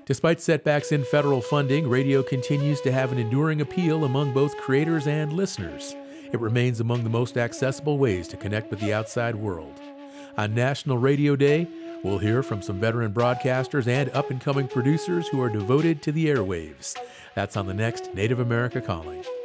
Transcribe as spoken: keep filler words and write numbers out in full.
Despite setbacks in federal funding, radio continues to have an enduring appeal among both creators and listeners. It remains among the most accessible ways to connect with the outside world. On National Radio Day, we'll hear from some veteran broadcasters and up-and-coming producers who are devoted to the airwaves. That's on the next Native America Calling.